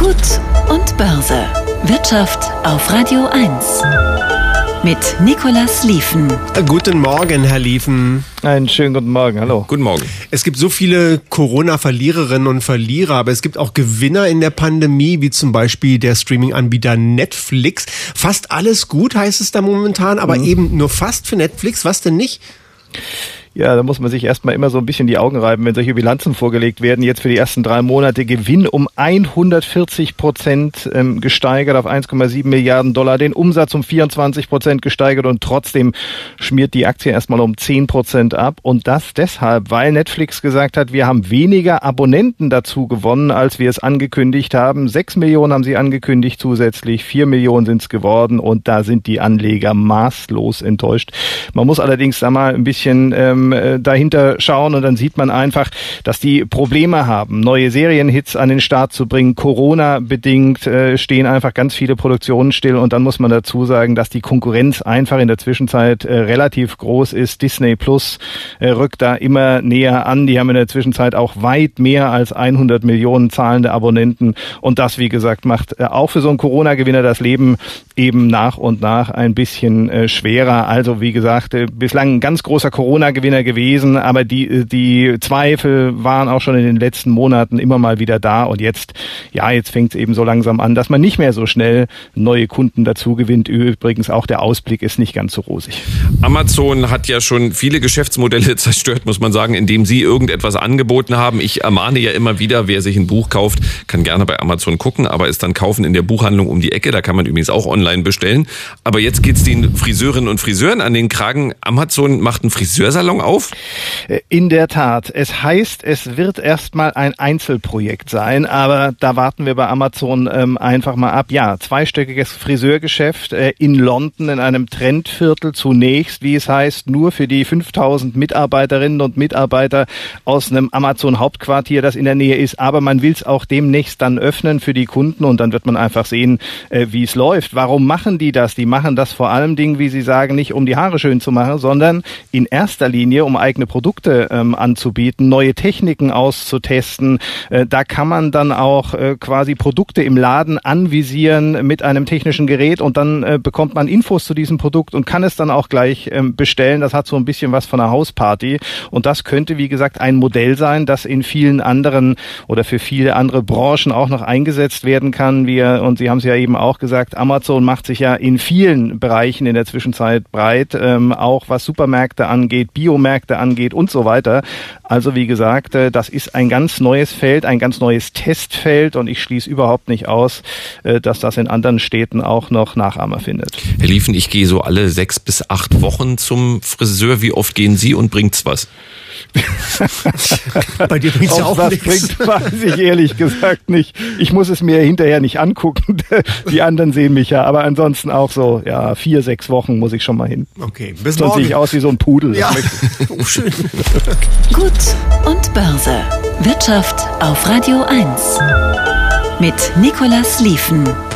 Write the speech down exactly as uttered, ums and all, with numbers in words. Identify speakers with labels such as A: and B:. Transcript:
A: Gut und Börse. Wirtschaft auf Radio eins. Mit Nicolas Lieven.
B: Guten Morgen, Herr Lieven.
C: Einen schönen guten Morgen, hallo.
D: Guten Morgen.
B: Es gibt so viele Corona-Verliererinnen und Verlierer, aber es gibt auch Gewinner in der Pandemie, wie zum Beispiel der Streaming-Anbieter Netflix. Fast alles gut, heißt es da momentan, aber mhm. eben nur fast für Netflix. Was denn nicht?
C: Ja, da muss man sich erstmal immer so ein bisschen die Augen reiben, wenn solche Bilanzen vorgelegt werden. Jetzt für die ersten drei Monate Gewinn um hundertvierzig Prozent ähm, gesteigert auf eins Komma sieben Milliarden Dollar, den Umsatz um vierundzwanzig Prozent gesteigert und trotzdem schmiert die Aktie erstmal um zehn Prozent ab. Und das deshalb, weil Netflix gesagt hat, wir haben weniger Abonnenten dazu gewonnen, als wir es angekündigt haben. Sechs Millionen haben sie angekündigt zusätzlich, vier Millionen sind es geworden und da sind die Anleger maßlos enttäuscht. Man muss allerdings da mal ein bisschen ähm, dahinter schauen und dann sieht man einfach, dass die Probleme haben, neue Serienhits an den Start zu bringen. Corona-bedingt äh, stehen einfach ganz viele Produktionen still und dann muss man dazu sagen, dass die Konkurrenz einfach in der Zwischenzeit äh, relativ groß ist. Disney Plus äh, rückt da immer näher an. Die haben in der Zwischenzeit auch weit mehr als hundert Millionen zahlende Abonnenten und das, wie gesagt, macht äh, auch für so einen Corona-Gewinner das Leben eben nach und nach ein bisschen äh, schwerer. Also wie gesagt, äh, bislang ein ganz großer Corona-Gewinner gewesen, aber die die Zweifel waren auch schon in den letzten Monaten immer mal wieder da und jetzt, ja, jetzt fängt es eben so langsam an, dass man nicht mehr so schnell neue Kunden dazu gewinnt. Übrigens auch der Ausblick ist nicht ganz so rosig.
D: Amazon hat ja schon viele Geschäftsmodelle zerstört, muss man sagen, indem sie irgendetwas angeboten haben. Ich ermahne ja immer wieder, wer sich ein Buch kauft, kann gerne bei Amazon gucken, aber es dann kaufen in der Buchhandlung um die Ecke. Da kann man übrigens auch online bestellen. Aber jetzt geht's den Friseurinnen und Friseuren an den Kragen. Amazon macht einen Friseursalon auf?
C: In der Tat. Es heißt, es wird erstmal ein Einzelprojekt sein, aber da warten wir bei Amazon ähm, einfach mal ab. Ja, zweistöckiges Friseurgeschäft äh, in London in einem Trendviertel zunächst, wie es heißt, nur für die fünftausend Mitarbeiterinnen und Mitarbeiter aus einem Amazon-Hauptquartier, das in der Nähe ist. Aber man will es auch demnächst dann öffnen für die Kunden und dann wird man einfach sehen, äh, wie es läuft. Warum machen die das? Die machen das vor allem, Dingen, wie sie sagen, nicht um die Haare schön zu machen, sondern in erster Linie um eigene Produkte ähm, anzubieten, neue Techniken auszutesten. Äh, da kann man dann auch äh, quasi Produkte im Laden anvisieren mit einem technischen Gerät und dann äh, bekommt man Infos zu diesem Produkt und kann es dann auch gleich ähm, bestellen. Das hat so ein bisschen was von einer Hausparty und das könnte, wie gesagt, ein Modell sein, das in vielen anderen oder für viele andere Branchen auch noch eingesetzt werden kann. Wir, und Sie haben es ja eben auch gesagt, Amazon macht sich ja in vielen Bereichen in der Zwischenzeit breit, ähm, auch was Supermärkte angeht, Biomärkte angeht und so weiter. Also wie gesagt, das ist ein ganz neues Feld, ein ganz neues Testfeld und ich schließe überhaupt nicht aus, dass das in anderen Städten auch noch Nachahmer findet.
D: Herr Lieven, ich gehe so alle sechs bis acht Wochen zum Friseur. Wie oft gehen Sie und bringt's was?
B: Bei dir bringt's ja auch
C: was
B: nichts.
C: Bringt, weiß ich ehrlich gesagt nicht. Ich muss es mir hinterher nicht angucken. Die anderen sehen mich ja, aber ansonsten auch so, ja, vier, sechs Wochen muss ich schon mal hin.
B: Okay, bis
C: Sonst
B: morgen.
C: sehe ich aus wie so ein Pudel.
B: Ja, oh, schön.
A: Gut und Börse. Wirtschaft auf Radio eins. Mit Nicolas Lieven.